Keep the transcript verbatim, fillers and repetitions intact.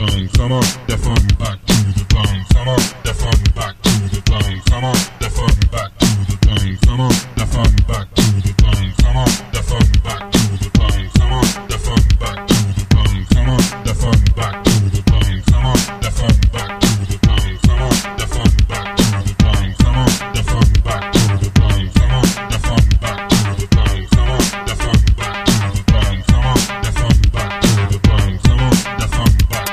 bone. Come on, the fun back to the bone. Come on, the fun back to the bone. Come on, the fun back to the bone. Come on, the fun back to the